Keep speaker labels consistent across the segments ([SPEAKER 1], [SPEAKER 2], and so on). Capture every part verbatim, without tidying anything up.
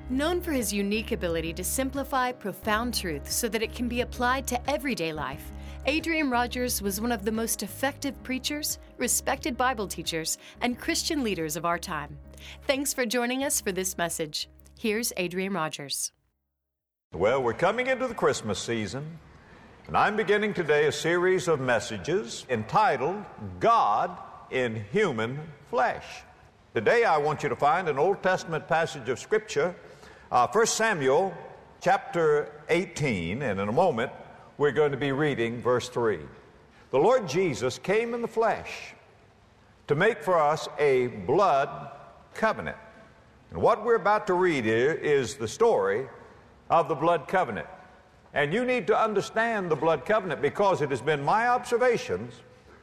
[SPEAKER 1] Known for his unique ability to simplify profound truth so that it can be applied to everyday life, Adrian Rogers was one of the most effective preachers, respected Bible teachers, and Christian leaders of our time. Thanks for joining us for this message. Here's Adrian Rogers.
[SPEAKER 2] Well, we're coming into the Christmas season, and I'm beginning today a series of messages entitled God in Human Flesh. Today I want you to find an Old Testament passage of Scripture, uh, First Samuel chapter eighteen, and in a moment we're going to be reading verse three. The Lord Jesus came in the flesh to make for us a blood covenant. And what we're about to read here is the story of the blood covenant. And you need to understand the blood covenant because it has been my observations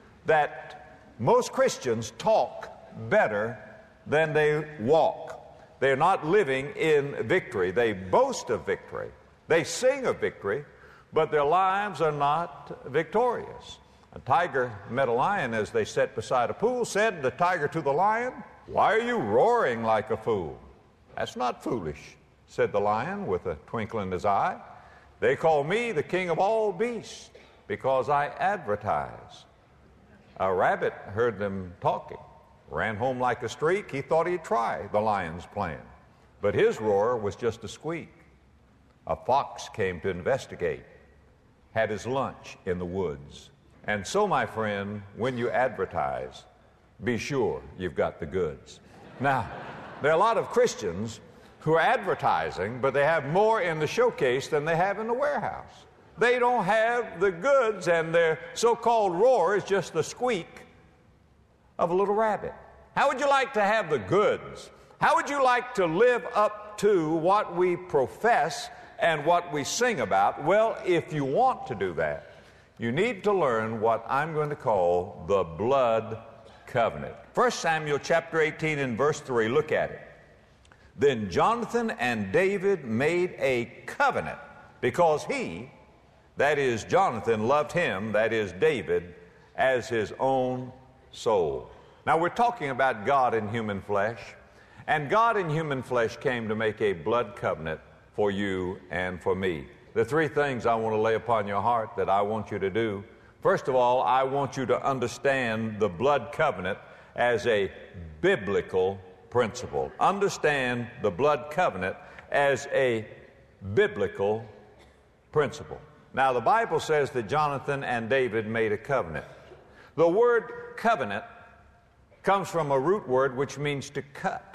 [SPEAKER 2] that most Christians talk better than they walk. They're not living in victory. They boast of victory. They sing of victory, but their lives are not victorious. A tiger met a lion as they sat beside a pool. Said the tiger to the lion, "Why are you roaring like a fool?" "That's not foolish," said the lion with a twinkle in his eye. "They call me the king of all beasts because I advertise." A rabbit heard them talking, ran home like a streak. He thought he'd try the lion's plan, but his roar was just a squeak. A fox came to investigate, had his lunch in the woods. And so, my friend, when you advertise, be sure you've got the goods. Now, there are a lot of Christians who are advertising, but they have more in the showcase than they have in the warehouse. They don't have the goods, and their so-called roar is just the squeak of a little rabbit. How would you like to have the goods? How would you like to live up to what we profess and what we sing about? Well, if you want to do that, you need to learn what I'm going to call the blood covenant. First Samuel chapter eighteen and verse three, look at it. Then Jonathan and David made a covenant because he, that is Jonathan, loved him, that is David, as his own soul. Now we're talking about God in human flesh, and God in human flesh came to make a blood covenant for you and for me. The three things I want to lay upon your heart that I want you to do. First of all, I want you to understand the blood covenant as a biblical principle. Understand the blood covenant as a biblical principle. Now, the Bible says that Jonathan and David made a covenant. The word covenant comes from a root word which means to cut.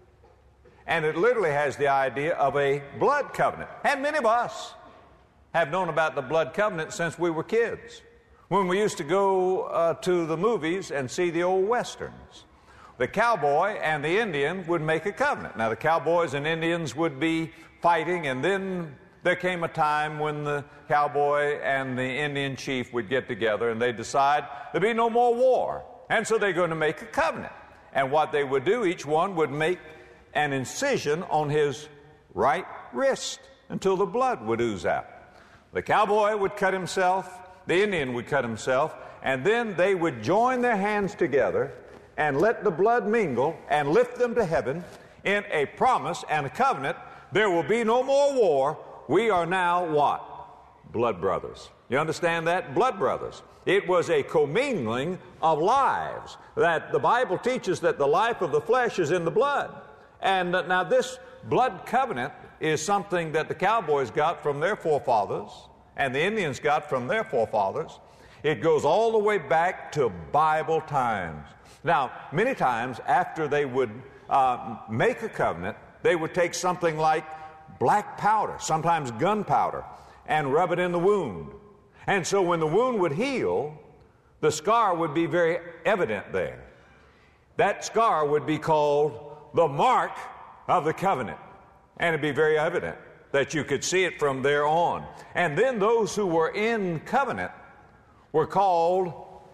[SPEAKER 2] And it literally has the idea of a blood covenant. And many of us have known about the blood covenant since we were kids, when we used to go uh, to the movies and see the old westerns. The cowboy and the Indian would make a covenant. Now, the cowboys and Indians would be fighting, and then there came a time when the cowboy and the Indian chief would get together and they'd decide there'd be no more war. And so they're going to make a covenant. And what they would do, each one would make an incision on his right wrist until the blood would ooze out. The cowboy would cut himself, the Indian would cut himself, and then they would join their hands together and let the blood mingle and lift them to heaven in a promise and a covenant. There will be no more war. We are now what? Blood brothers. You understand that? Blood brothers. It was a commingling of lives. That the Bible teaches that the life of the flesh is in the blood. And now this blood covenant is something that the cowboys got from their forefathers and the Indians got from their forefathers. It goes all the way back to Bible times. Now, many times after they would uh, make a covenant, they would take something like black powder, sometimes gunpowder, and rub it in the wound. And so when the wound would heal, the scar would be very evident there. That scar would be called the mark of the covenant. And it'd be very evident that you could see it from there on. And then those who were in covenant were called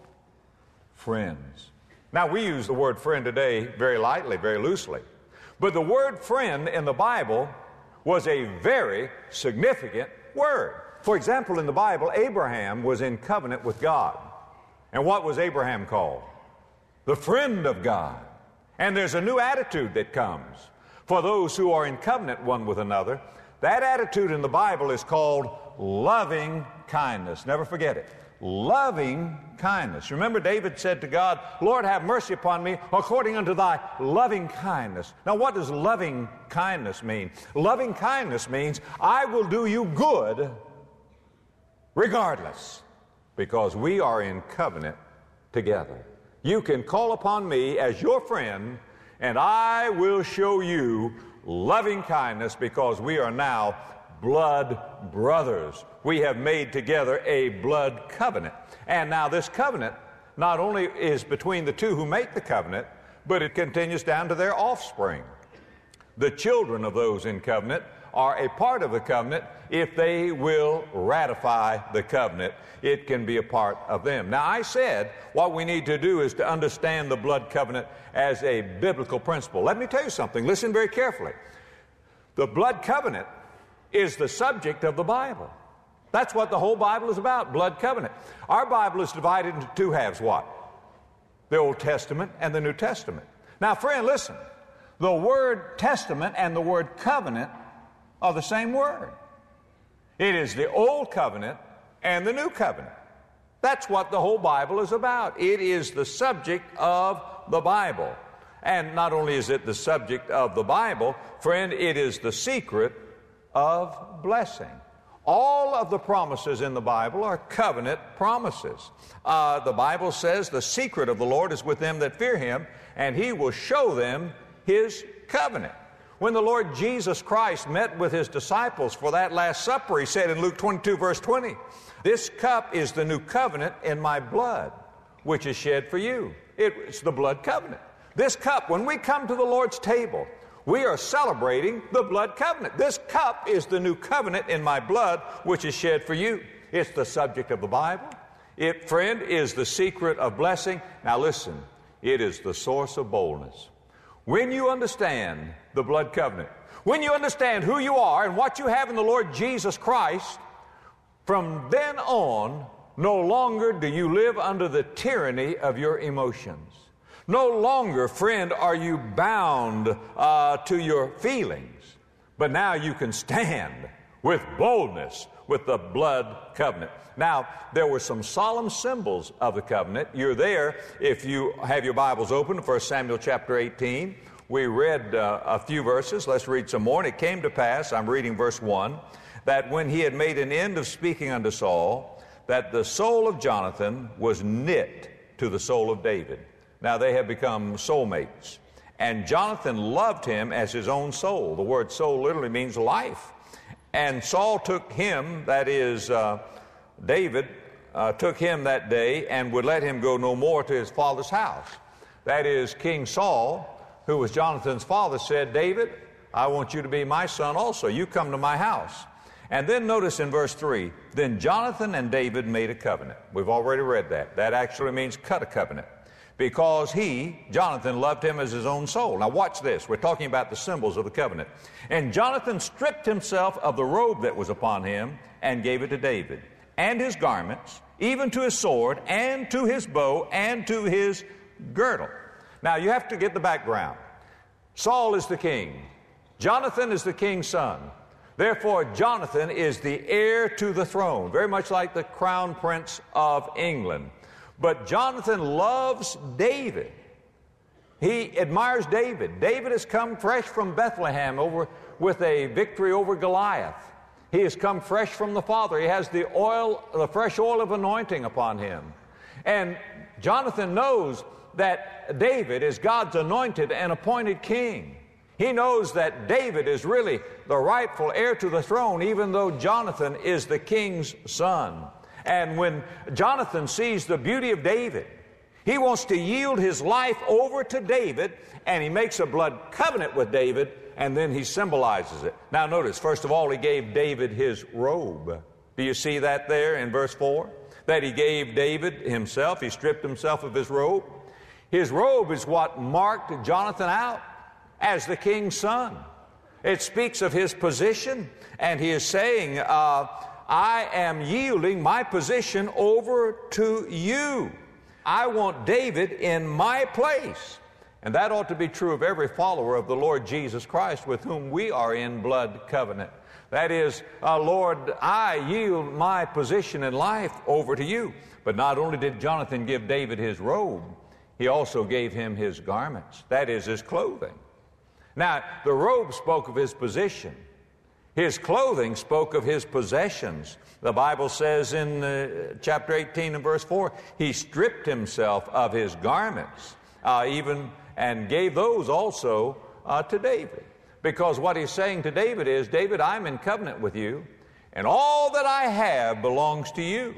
[SPEAKER 2] friends. Now, we use the word friend today very lightly, very loosely. But the word friend in the Bible was a very significant word. For example, in the Bible, Abraham was in covenant with God. And what was Abraham called? The friend of God. And there's a new attitude that comes. for those who are in covenant one with another. That attitude in the Bible is called loving kindness. Never forget it. Loving kindness. Remember, David said to God, Lord, have mercy upon me according unto thy loving kindness. Now, what does loving kindness mean? Loving kindness means I will do you good regardless, because we are in covenant together. You can call upon me as your friend, and I will show you loving kindness, because we are now blood brothers. We have made together a blood covenant. And now this covenant not only is between the two who make the covenant, but it continues down to their offspring. The children of those in covenant are a part of the covenant. If they will ratify the covenant, it can be a part of them. Now, I said what we need to do is to understand the blood covenant as a biblical principle. Let me tell you something. Listen very carefully. The blood covenant is the subject of the Bible. That's what the whole Bible is about, blood covenant. Our Bible is divided into two halves. What? The Old Testament and the New Testament. Now, friend, listen. The word testament and the word covenant are the same word. It is the Old Covenant and the New Covenant. That's what the whole Bible is about. It is the subject of the Bible. And not only is it the subject of the Bible, friend, it is the secret of blessing. All of the promises in the Bible are covenant promises. Uh, the Bible says the secret of the Lord is with them that fear Him, and He will show them His covenant. When the Lord Jesus Christ met with His disciples for that Last Supper, He said in Luke twenty-two, verse twenty, this cup is the new covenant in my blood, which is shed for you. It's the blood covenant. This cup, when we come to the Lord's table, we are celebrating the blood covenant. This cup is the new covenant in my blood, which is shed for you. It's the subject of the Bible. It, friend, is the secret of blessing. Now listen, it is the source of boldness. When you understand the blood covenant, when you understand who you are and what you have in the Lord Jesus Christ, from then on, no longer do you live under the tyranny of your emotions. No longer, friend, are you bound uh, to your feelings, but now you can stand with boldness with the blood covenant. Now, there were some solemn symbols of the covenant. You're there if you have your Bibles open, First Samuel chapter eighteen. We read uh, a few verses. Let's read some more. And it came to pass, I'm reading verse one, that when he had made an end of speaking unto Saul, that the soul of Jonathan was knit to the soul of David. Now they have become soulmates. And Jonathan loved him as his own soul. The word soul literally means life. And Saul took him, that is uh, David, uh, took him that day and would let him go no more to his father's house. That is, King Saul, who was Jonathan's father, said, David, I want you to be my son also. You come to my house. And then notice in verse three, then Jonathan and David made a covenant. We've already read that. That actually means cut a covenant. Because he, Jonathan, loved him as his own soul. Now watch this. We're talking about the symbols of the covenant. And Jonathan stripped himself of the robe that was upon him and gave it to David, and his garments, even to his sword, and to his bow, and to his girdle. Now you have to get the background. Saul is the king. Jonathan is the king's son. Therefore, Jonathan is the heir to the throne, very much like the crown prince of England. But Jonathan loves David. He admires David. David has come fresh from Bethlehem over with a victory over Goliath. He has come fresh from the Father. He has the oil, the fresh oil of anointing upon him. And Jonathan knows that David is God's anointed and appointed king. He knows that David is really the rightful heir to the throne, even though Jonathan is the king's son. And when Jonathan sees the beauty of David, he wants to yield his life over to David, and he makes a blood covenant with David, and then he symbolizes it. Now notice, first of all, he gave David his robe. Do you see that there in verse four? That he gave David himself, he stripped himself of his robe. His robe is what marked Jonathan out as the king's son. It speaks of his position, and he is saying, uh, I am yielding my position over to you. I want David in my place. And that ought to be true of every follower of the Lord Jesus Christ with whom we are in blood covenant. That is, uh, Lord, I yield my position in life over to you. But not only did Jonathan give David his robe, he also gave him his garments, that is, his clothing. Now, the robe spoke of his position. His clothing spoke of his possessions. The Bible says in uh, chapter eighteen and verse four, he stripped himself of his garments, uh, even and gave those also uh, to David. Because what he's saying to David is, David, I'm in covenant with you, and all that I have belongs to you.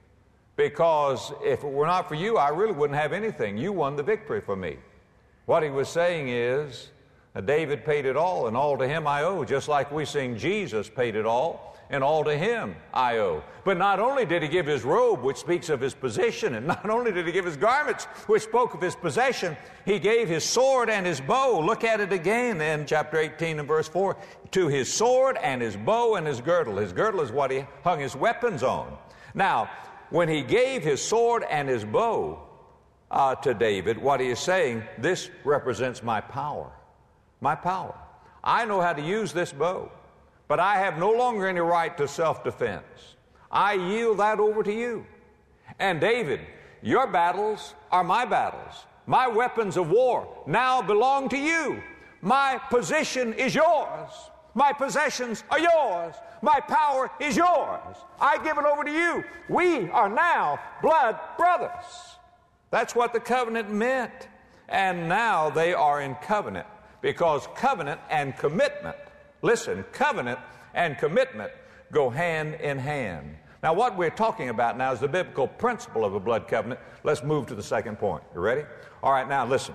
[SPEAKER 2] Because if it were not for you, I really wouldn't have anything. You won the victory for me. What he was saying is, uh, David paid it all, and all to him I owe, just like we sing, Jesus paid it all, and all to him I owe. But not only did he give his robe, which speaks of his position, and not only did he give his garments, which spoke of his possession, he gave his sword and his bow. Look at it again in chapter eighteen and verse four. To his sword and his bow and his girdle. His girdle is what he hung his weapons on. Now, when he gave his sword and his bow uh, to David, what he is saying, this represents my power. My power. I know how to use this bow. But I have no longer any right to self-defense. I yield that over to you. And David, your battles are my battles. My weapons of war now belong to you. My position is yours. My possessions are yours. My power is yours. I give it over to you. We are now blood brothers. That's what the covenant meant. And now they are in covenant, because covenant and commitment, listen, covenant and commitment go hand in hand. Now, what we're talking about now is the biblical principle of a blood covenant. Let's move to the second point. You ready? All right, now listen.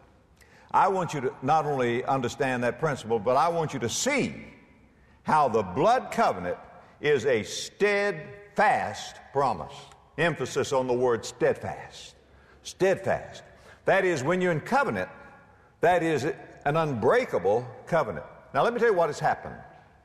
[SPEAKER 2] I want you to not only understand that principle, but I want you to see how the blood covenant is a steadfast promise. Emphasis on the word steadfast. Steadfast. That is, when you're in covenant, that is an unbreakable covenant. Now, let me tell you what has happened.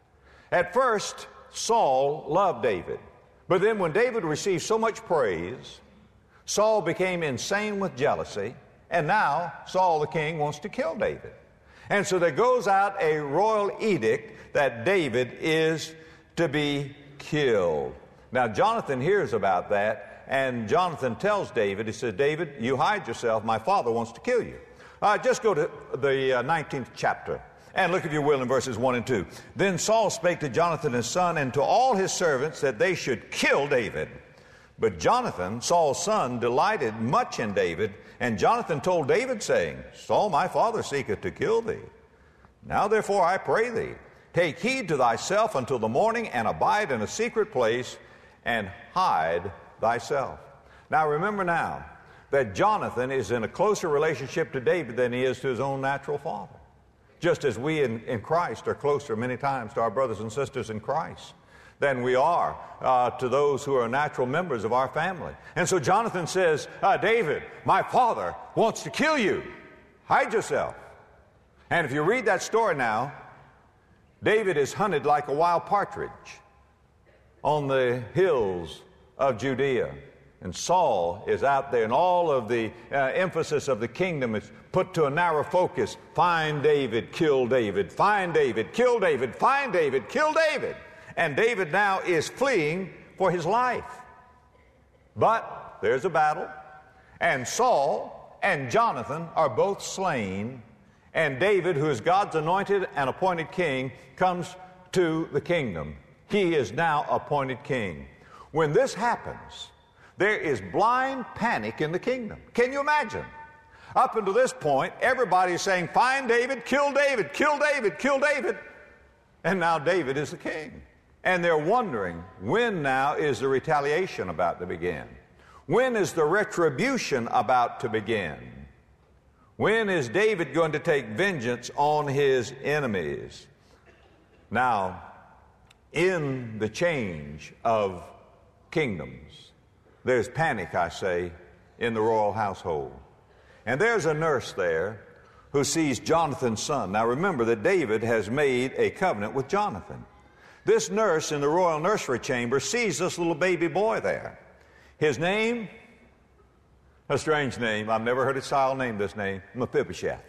[SPEAKER 2] At first, Saul loved David. But then when David received so much praise, Saul became insane with jealousy. And now Saul the king wants to kill David. And so there goes out a royal edict that David is to be killed. Now, Jonathan hears about that, and Jonathan tells David, he says, David, you hide yourself. My father wants to kill you. Uh, just go to the uh, nineteenth chapter. And look, if you will, in verses one and two. Then Saul spake to Jonathan his son and to all his servants that they should kill David. But Jonathan, Saul's son, delighted much in David. And Jonathan told David, saying, Saul my father seeketh to kill thee. Now therefore I pray thee, take heed to thyself until the morning, and abide in a secret place, and hide thyself. Now remember now that Jonathan is in a closer relationship to David than he is to his own natural father. Just as we in, in Christ are closer many times to our brothers and sisters in Christ than we are uh, to those who are natural members of our family. And so Jonathan says, uh, David, my father wants to kill you. Hide yourself. And if you read that story now, David is hunted like a wild partridge on the hills of Judea. And Saul is out there, and all of the uh, emphasis of the kingdom is put to a narrow focus. Find David, kill David. Find David, kill David. Find David, kill David. And David now is fleeing for his life. But there's a battle, and Saul and Jonathan are both slain, and David, who is God's anointed and appointed king, comes to the kingdom. He is now appointed king. When this happens, there is blind panic in the kingdom. Can you imagine? Up until this point, everybody is saying, find David, kill David, kill David, kill David. And now David is the king. And they're wondering, when now is the retaliation about to begin? When is the retribution about to begin? When is David going to take vengeance on his enemies? Now, in the change of kingdoms, there's panic, I say, in the royal household. And there's a nurse there who sees Jonathan's son. Now remember that David has made a covenant with Jonathan. This nurse in the royal nursery chamber sees this little baby boy there. His name, A strange name. I've never heard a child named this name, Mephibosheth.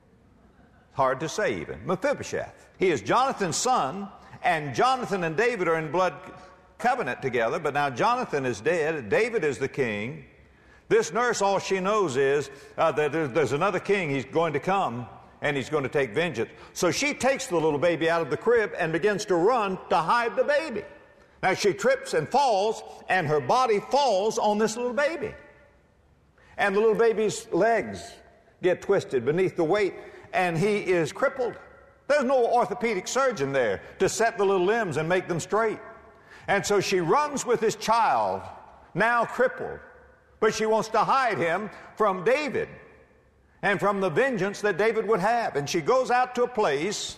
[SPEAKER 2] Hard to say even. Mephibosheth. He is Jonathan's son, and Jonathan and David are in blood covenant together, but now Jonathan is dead. David is the king. This nurse, all she knows is uh, that there's, there's another king. He's going to come, and he's going to take vengeance. So she takes the little baby out of the crib and begins to run to hide the baby. Now she trips and falls, and her body falls on this little baby. And the little baby's legs get twisted beneath the weight, and he is crippled. There's no orthopedic surgeon there to set the little limbs and make them straight. And so she runs with this child, now crippled, but she wants to hide him from David and from the vengeance that David would have. And she goes out to a place.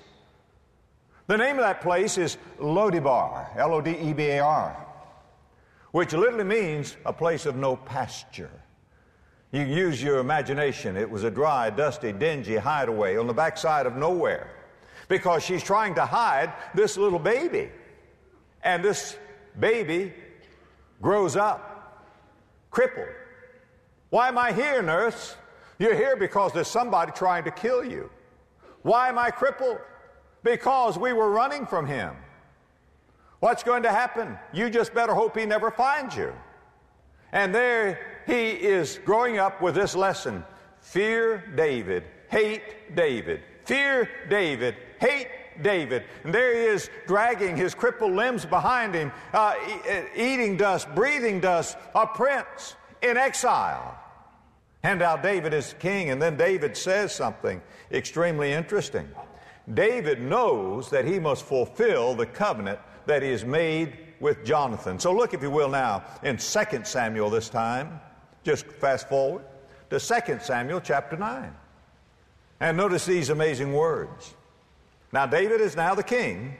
[SPEAKER 2] The name of that place is Lodebar, L O D E B A R, which literally means a place of no pasture. You use your imagination. It was a dry, dusty, dingy hideaway on the backside of nowhere, because she's trying to hide this little baby. And this baby grows up crippled. Why am I here, nurse? You're here because there's somebody trying to kill you. Why am I crippled? Because we were running from him. What's going to happen? You just better hope he never finds you. And there he is growing up with this lesson: fear David, hate David. Fear David, hate David. And there he is, dragging his crippled limbs behind him, uh, e- eating dust, breathing dust, a prince in exile. And now David is king, and then David says something extremely interesting. David knows that he must fulfill the covenant that he has made with Jonathan. So look, if you will, now in Second Samuel this time. Just fast forward to Second Samuel chapter nine. And notice these amazing words. Now David is now the king.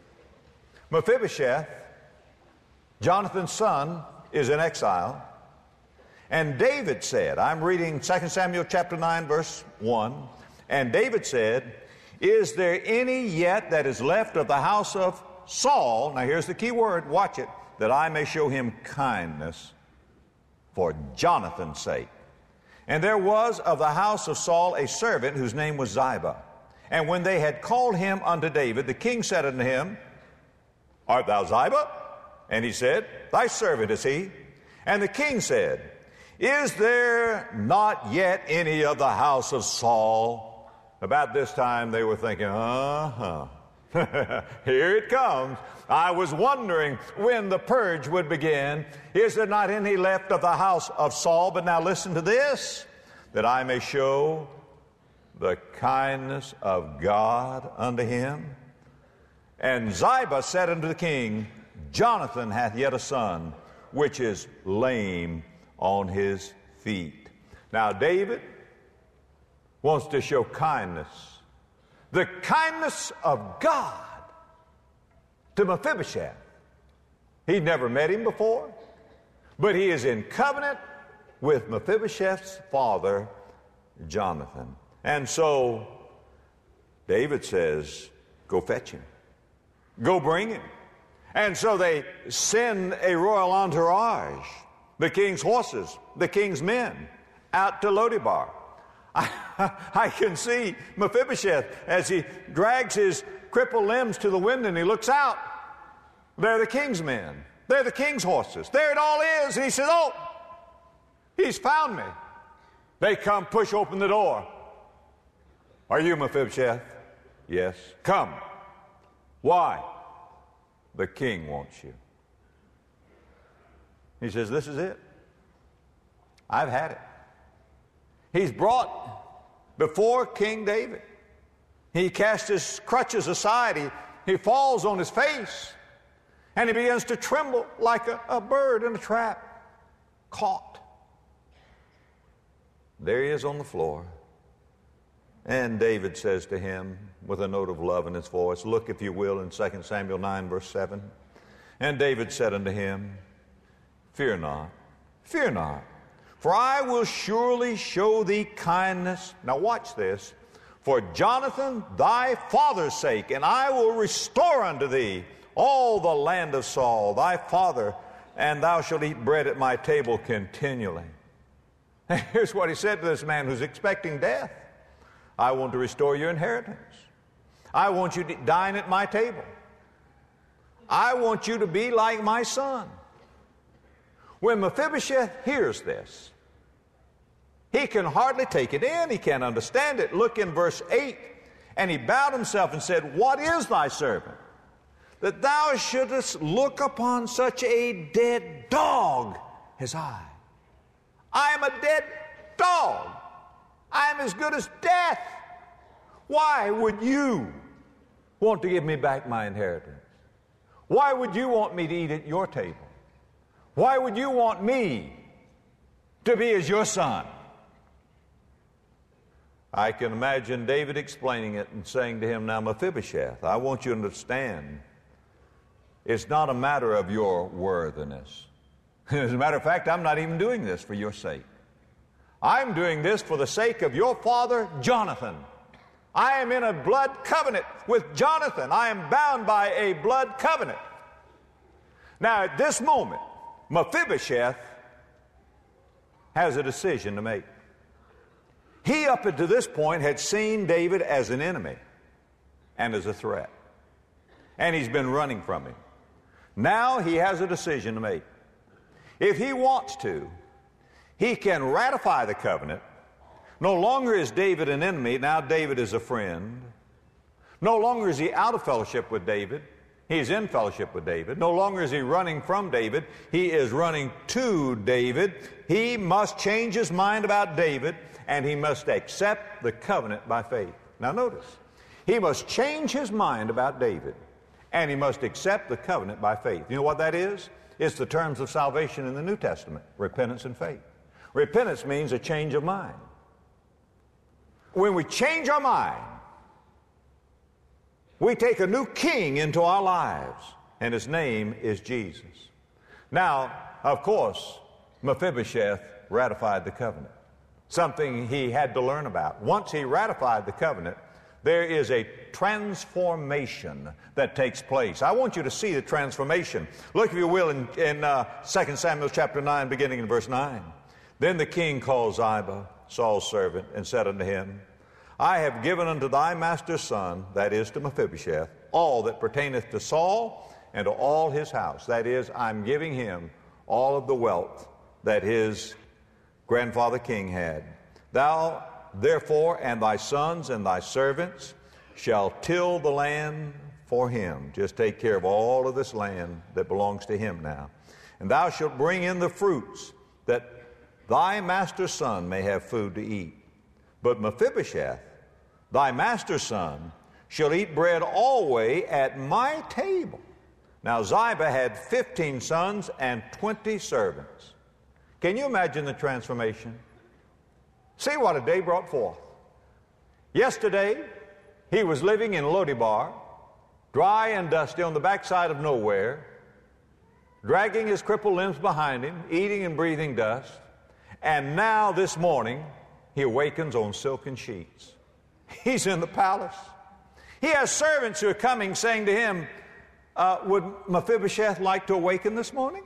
[SPEAKER 2] Mephibosheth, Jonathan's son, is in exile. And David said, I'm reading Second Samuel chapter nine, verse one. And David said, is there any yet that is left of the house of Saul? Now here's the key word, watch it. That I may show him kindness for Jonathan's sake. And there was of the house of Saul a servant whose name was Ziba. And when they had called him unto David, the king said unto him, art thou Ziba? And he said, thy servant is he. And the king said, is there not yet any of the house of Saul? About this time they were thinking, uh-huh. Here it comes. I was wondering when the purge would begin. Is there not any left of the house of Saul? But now listen to this, that I may show the kindness of God unto him. And Ziba said unto the king, Jonathan hath yet a son, which is lame on his feet. Now David wants to show kindness, the kindness of God to Mephibosheth. He'd never met him before, but he is in covenant with Mephibosheth's father, Jonathan. And so David says, go fetch him. Go bring him. And so they send a royal entourage, the king's horses, the king's men, out to Lodebar. I, I can see Mephibosheth as he drags his crippled limbs to the window and he looks out. They're the king's men. They're the king's horses. There it all is. And he says, oh, he's found me. They come, push open the door. Are you Mephibosheth? Yes. Come. Why? The king wants you. He says, this is it. I've had it. He's brought before King David. He casts his crutches aside. He, he falls on his face. And he begins to tremble like a, a bird in a trap, caught. There he is on the floor. And David says to him, with a note of love in his voice, look, if you will, in Second Samuel nine, verse seven. And David said unto him, fear not, fear not, for I will surely show thee kindness. Now watch this. For Jonathan thy father's sake, and I will restore unto thee all the land of Saul thy father, and thou shalt eat bread at my table continually. Here's what he said to this man who's expecting death. I want to restore your inheritance. I want you to dine at my table. I want you to be like my son. When Mephibosheth hears this, he can hardly take it in. He can't understand it. Look in verse eight. And he bowed himself and said, what is thy servant, that thou shouldest look upon such a dead dog as I? I am a dead dog. I am as good as death. Why would you want to give me back my inheritance? Why would you want me to eat at your table? Why would you want me to be as your son? I can imagine David explaining it and saying to him, now Mephibosheth, I want you to understand, it's not a matter of your worthiness. As a matter of fact, I'm not even doing this for your sake. I'm doing this for the sake of your father, Jonathan. I am in a blood covenant with Jonathan. I am bound by a blood covenant. Now, at this moment, Mephibosheth has a decision to make. He, up until this point, had seen David as an enemy and as a threat. And he's been running from him. Now he has a decision to make. If he wants to, he can ratify the covenant. No longer is David an enemy, now David is a friend. No longer is he out of fellowship with David, he's in fellowship with David. No longer is he running from David, he is running to David. He must change his mind about David, and he must accept the covenant by faith. Now notice, he must change his mind about David, and he must accept the covenant by faith. You know what that is? It's the terms of salvation in the New Testament, repentance and faith. Repentance means a change of mind. When we change our mind, we take a new king into our lives, and his name is Jesus. Now, of course, Mephibosheth ratified the covenant, something he had to learn about. Once he ratified the covenant, there is a transformation that takes place. I want you to see the transformation. Look, if you will, in, in uh, Second Samuel chapter nine, beginning in verse nine. Then the king called Ziba, Saul's servant, and said unto him, I have given unto thy master's son, that is to Mephibosheth, all that pertaineth to Saul and to all his house. That is, I'm giving him all of the wealth that his grandfather king had. Thou therefore and thy sons and thy servants shall till the land for him. Just take care of all of this land that belongs to him now. And thou shalt bring in the fruits, that thy master's son may have food to eat. But Mephibosheth, thy master's son, shall eat bread always at my table. Now Ziba had fifteen sons and twenty servants. Can you imagine the transformation? See what a day brought forth. Yesterday, he was living in Lodebar, dry and dusty on the backside of nowhere, dragging his crippled limbs behind him, eating and breathing dust. And now this morning, he awakens on silken sheets. He's in the palace. He has servants who are coming saying to him, uh, would Mephibosheth like to awaken this morning?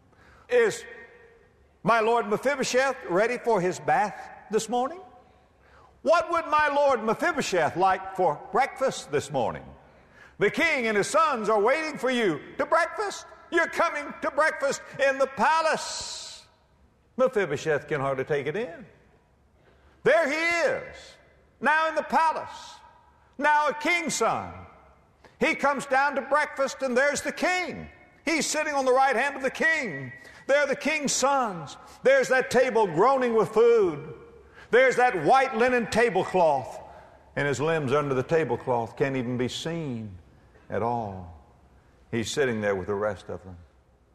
[SPEAKER 2] Is my Lord Mephibosheth ready for his bath this morning? What would my Lord Mephibosheth like for breakfast this morning? The king and his sons are waiting for you to breakfast. You're coming to breakfast in the palace. Mephibosheth can hardly take it in. There he is, now in the palace, now a king's son. He comes down to breakfast, and there's the king. He's sitting on the right hand of the king. There are the king's sons. There's that table groaning with food. There's that white linen tablecloth, and his limbs under the tablecloth can't even be seen at all. He's sitting there with the rest of them.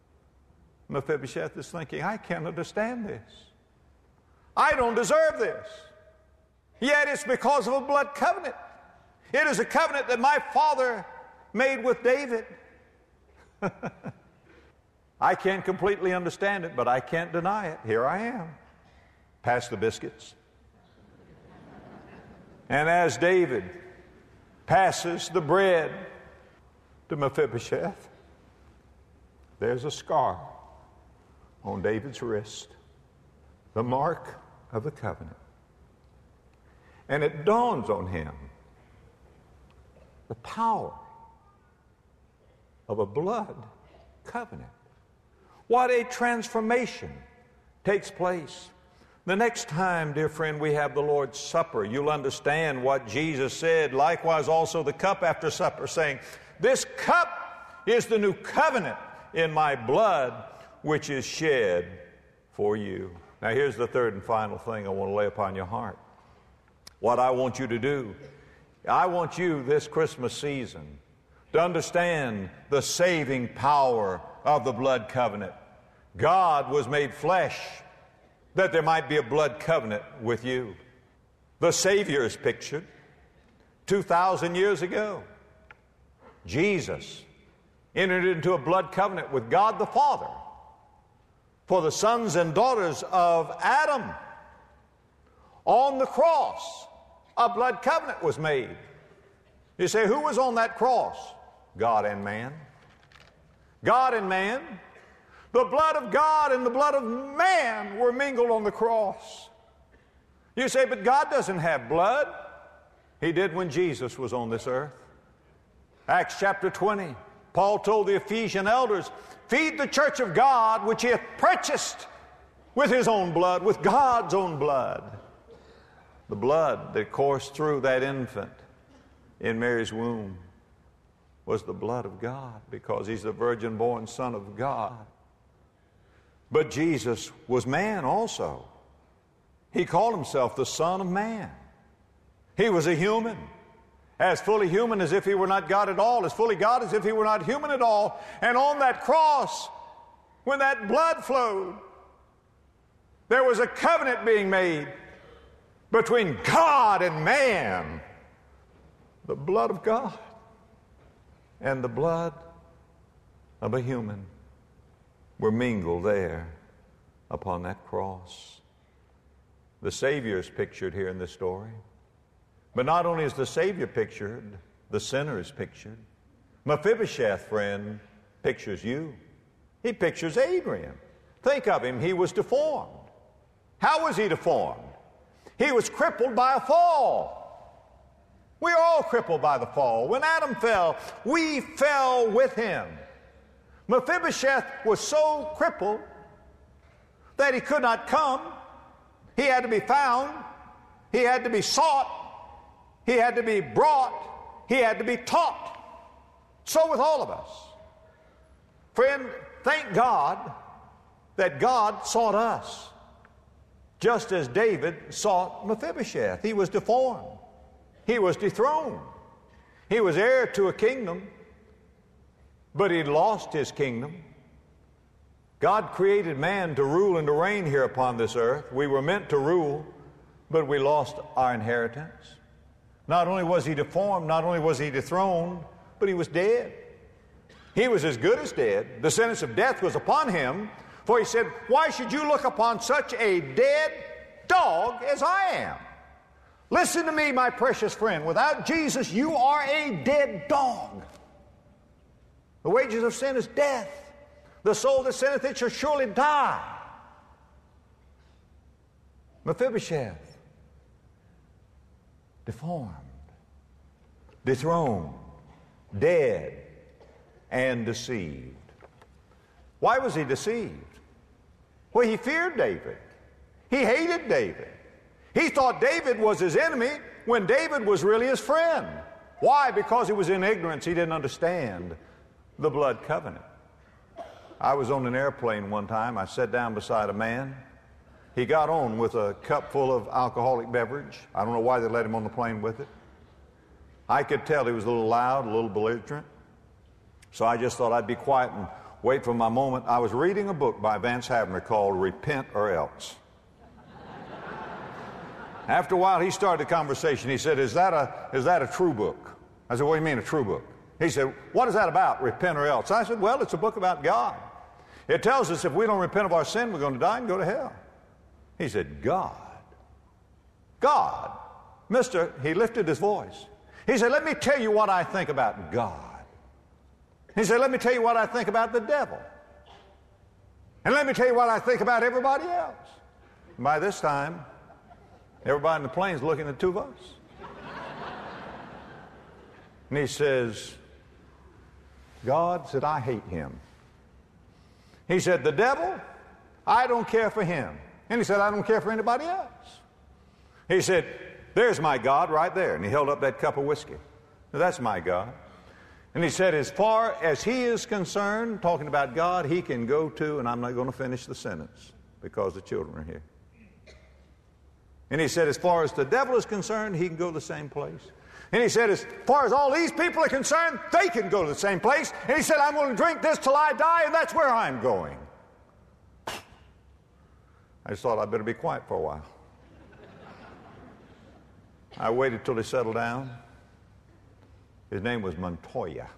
[SPEAKER 2] Mephibosheth is thinking, I can't understand this. I don't deserve this. Yet it's because of a blood covenant. It is a covenant that my father made with David. I can't completely understand it, but I can't deny it. Here I am. Pass the biscuits. And as David passes the bread to Mephibosheth, there's a scar on David's wrist, the mark of the covenant. And it dawns on him the power of a blood covenant. What a transformation takes place. The next time, dear friend, we have the Lord's Supper, you'll understand what Jesus said. Likewise also the cup after supper, saying, "This cup is the new covenant in my blood, which is shed for you." Now here's the third and final thing I want to lay upon your heart. What I want you to do, I want you this Christmas season to understand the saving power of the blood covenant. God was made flesh that there might be a blood covenant with you. The Savior is pictured two thousand years ago. Jesus entered into a blood covenant with God the Father for the sons and daughters of Adam. On the cross, a blood covenant was made. You say, who was on that cross? God and man. God and man. The blood of God and the blood of man were mingled on the cross. You say, but God doesn't have blood. He did when Jesus was on this earth. Acts chapter twenty, Paul told the Ephesian elders, feed the church of God, which he hath purchased with his own blood, with God's own blood. The blood that coursed through that infant in Mary's womb was the blood of God, because he's the virgin-born Son of God. But Jesus was man also. He called himself the Son of Man. He was a human, as fully human as if he were not God at all, as fully God as if he were not human at all. And on that cross, when that blood flowed, there was a covenant being made between God and man. The blood of God and the blood of a human were mingled there upon that cross. The Savior is pictured here in this story. But not only is the Savior pictured, the sinner is pictured. Mephibosheth, friend, pictures you. He pictures Adrian. Think of him. He was deformed. How was he deformed? He was crippled by a fall. We are all crippled by the fall. When Adam fell, we fell with him. Mephibosheth was so crippled that he could not come. He had to be found. He had to be sought. He had to be brought. He had to be taught. So with all of us. Friend, thank God that God sought us, just as David sought Mephibosheth. He was deformed. He was dethroned. He was heir to a kingdom, but he'd lost his kingdom. God created man to rule and to reign here upon this earth. We were meant to rule, but we lost our inheritance. Not only was he deformed, not only was he dethroned, but he was dead. He was as good as dead. The sentence of death was upon him, for he said, why should you look upon such a dead dog as I am? Listen to me, my precious friend. Without Jesus, you are a dead dog. The wages of sin is death. The soul that sinneth, it shall surely die. Mephibosheth, deformed, dethroned, dead, and deceived. Why was he deceived? Well, he feared David. He hated David. He thought David was his enemy when David was really his friend. Why? Because he was in ignorance. He didn't understand the blood covenant. I was on an airplane one time. I sat down beside a man. He got on with a cup full of alcoholic beverage. I don't know why they let him on the plane with it. I could tell he was a little loud, a little belligerent. So I just thought I'd be quiet and wait for my moment. I was reading a book by Vance Havner called Repent or Else. After a while, he started the conversation. He said, is that a, is that a true book? I said, what do you mean a true book? He said, what is that about, repent or else? I said, well, it's a book about God. It tells us if we don't repent of our sin, we're going to die and go to hell. He said, God. God. Mister, he lifted his voice. He said, let me tell you what I think about God. He said, let me tell you what I think about the devil. And let me tell you what I think about everybody else. And by this time, Everybody in the plane's looking at the two of us. And he says, God said, I hate him. He said, the devil, I don't care for him. And he said, I don't care for anybody else. He said, there's my God right there. And he held up that cup of whiskey. Now, that's my God. And he said, as far as he is concerned, talking about God, he can go to, and I'm not going to finish the sentence because the children are here. And he said, as far as the devil is concerned, he can go to the same place. And he said, as far as all these people are concerned, they can go to the same place. And he said, I'm going to drink this till I die, and that's where I'm going. I just thought I'd better be quiet for a while. I waited till he settled down. His name was Montoya.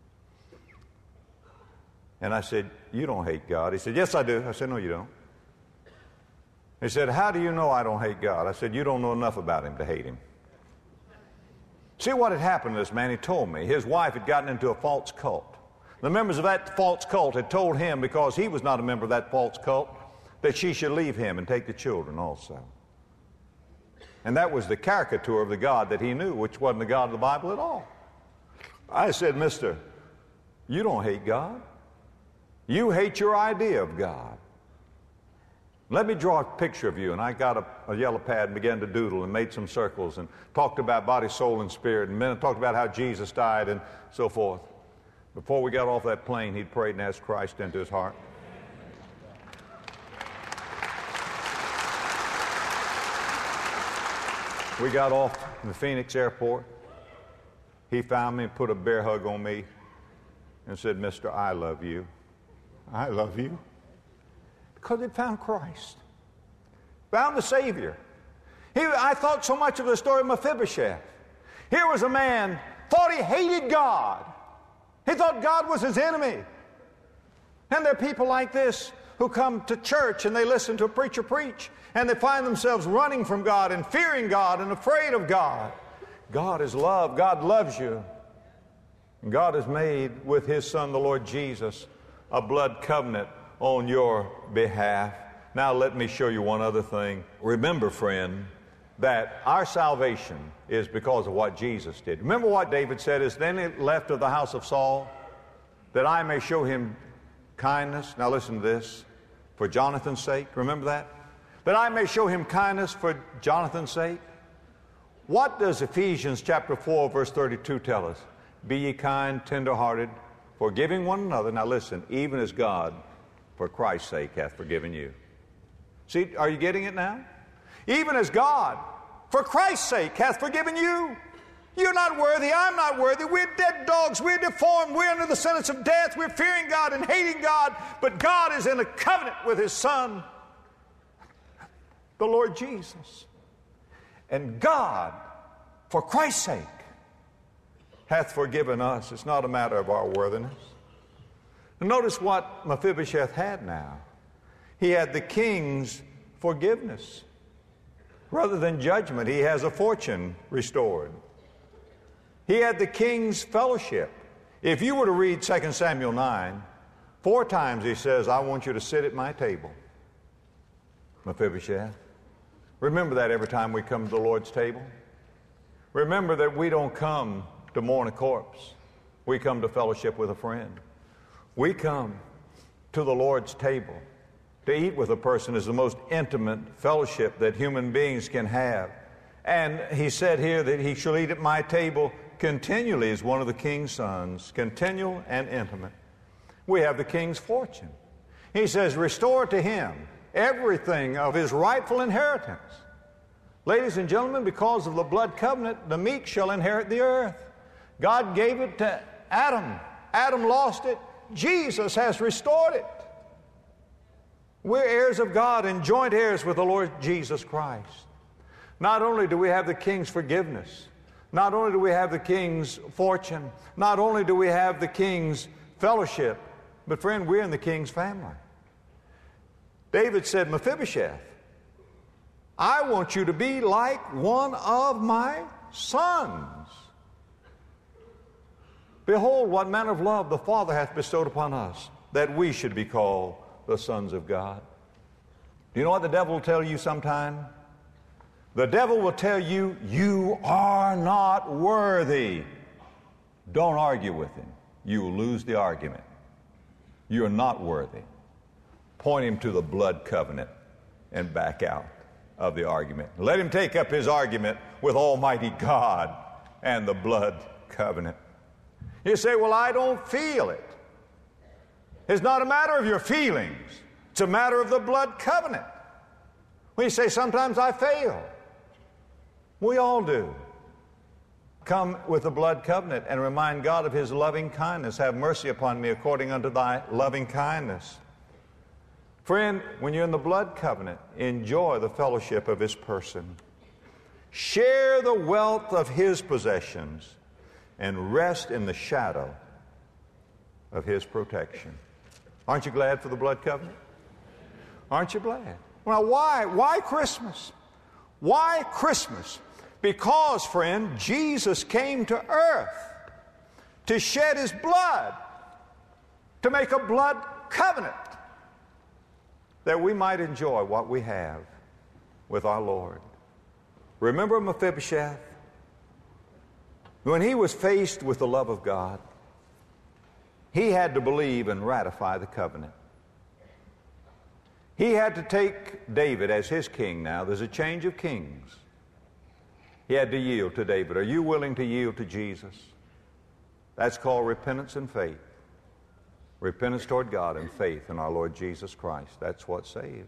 [SPEAKER 2] And I said, you don't hate God. He said, yes, I do. I said, no, you don't. He said, how do you know I don't hate God? I said, you don't know enough about him to hate him. See what had happened to this man? He told me. His wife had gotten into a false cult. The members of that false cult had told him, because he was not a member of that false cult, that she should leave him and take the children also. And that was the caricature of the God that he knew, which wasn't the God of the Bible at all. I said, mister, you don't hate God. You hate your idea of God. Let me draw a picture of you. And I got a, a yellow pad and began to doodle and made some circles and talked about body, soul, and spirit, and then talked about how Jesus died and so forth. Before we got off that plane, he'd prayed and asked Christ into his heart. We got off the Phoenix airport. He found me and put a bear hug on me and said, mister, I love you. I love you. Because they'd found Christ. Found the Savior. He, I thought so much of the story of Mephibosheth. Here was a man, thought he hated God. He thought God was his enemy. And there are people like this who come to church and they listen to a preacher preach and they find themselves running from God and fearing God and afraid of God. God is love. God loves you. And God has made with his Son, the Lord Jesus, a blood covenant on your behalf. Now let me show you one other thing. Remember, friend, that our salvation is because of what Jesus did. Remember what David said is, then it left of the house of Saul, that I may show him kindness. Now listen to this. For Jonathan's sake. Remember that? That I may show him kindness for Jonathan's sake. What does Ephesians chapter four, verse thirty-two tell us? Be ye kind, tender-hearted, forgiving one another. Now listen, even as God, for Christ's sake, hath forgiven you. See, are you getting it now? Even as God, for Christ's sake, hath forgiven you. You're not worthy, I'm not worthy. We're dead dogs, we're deformed, we're under the sentence of death, we're fearing God and hating God, but God is in a covenant with his Son, the Lord Jesus. And God, for Christ's sake, hath forgiven us. It's not a matter of our worthiness. And notice what Mephibosheth had now. He had the king's forgiveness. Rather than judgment, he has a fortune restored. He had the king's fellowship. If you were to read Second Samuel nine, four times he says, I want you to sit at my table, Mephibosheth. Remember that every time we come to the Lord's table. Remember that we don't come to mourn a corpse. We come to fellowship with a friend. We come to the Lord's table. To eat with a person is the most intimate fellowship that human beings can have. And he said here that he shall eat at my table continually as one of the king's sons, continual and intimate. We have the king's fortune. He says, restore to him everything of his rightful inheritance. Ladies and gentlemen, because of the blood covenant, the meek shall inherit the earth. God gave it to Adam. Adam lost it. Jesus has restored it. We're heirs of God and joint heirs with the Lord Jesus Christ. Not only do we have the king's forgiveness, not only do we have the king's fortune, not only do we have the king's fellowship, but friend, we're in the king's family. David said, Mephibosheth, I want you to be like one of my sons. Behold, what manner of love the Father hath bestowed upon us, that we should be called the sons of God. Do you know what the devil will tell you sometime? The devil will tell you, you are not worthy. Don't argue with him. You will lose the argument. You're not worthy. Point him to the blood covenant and back out of the argument. Let him take up his argument with Almighty God and the blood covenant. You say, well, I don't feel it. It's not a matter of your feelings. It's a matter of the blood covenant. We say, sometimes I fail. We all do. Come with the blood covenant and remind God of his loving kindness. Have mercy upon me according unto thy loving kindness. Friend, when you're in the blood covenant, enjoy the fellowship of his person. Share the wealth of his possessions and rest in the shadow of his protection. Aren't you glad for the blood covenant? Aren't you glad? Well, why? Why Christmas? Why Christmas? Because, friend, Jesus came to earth to shed his blood, to make a blood covenant, that we might enjoy what we have with our Lord. Remember Mephibosheth? When he was faced with the love of God, he had to believe and ratify the covenant. He had to take David as his king now. There's a change of kings. He had to yield to David. Are you willing to yield to Jesus? That's called repentance and faith. Repentance toward God and faith in our Lord Jesus Christ. That's what saves.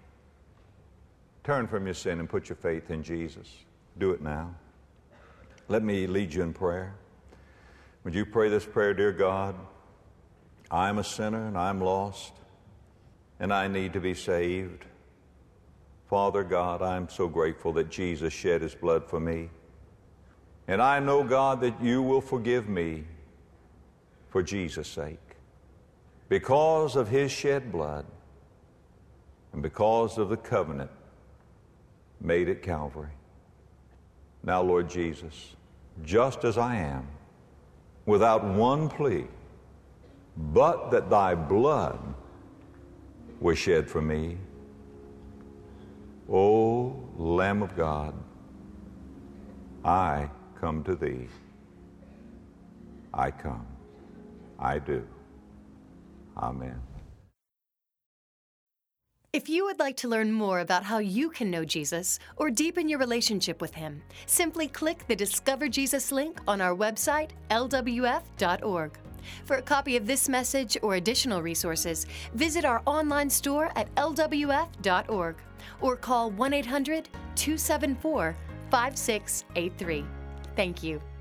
[SPEAKER 2] Turn from your sin and put your faith in Jesus. Do it now. Let me lead you in prayer. Would you pray this prayer? Dear God, I'm a sinner and I'm lost and I need to be saved. Father God, I'm so grateful that Jesus shed his blood for me. And I know, God, that you will forgive me for Jesus' sake. Because of his shed blood and because of the covenant made at Calvary. Now, Lord Jesus, just as I am, without one plea, but that thy blood was shed for me, O Lamb of God, I come to thee. I come. I do. Amen.
[SPEAKER 1] If you would like to learn more about how you can know Jesus or deepen your relationship with him, simply click the Discover Jesus link on our website, L W F dot org. For a copy of this message or additional resources, visit our online store at L W F dot org or call one eight hundred, two seven four, five six eight three. Thank you.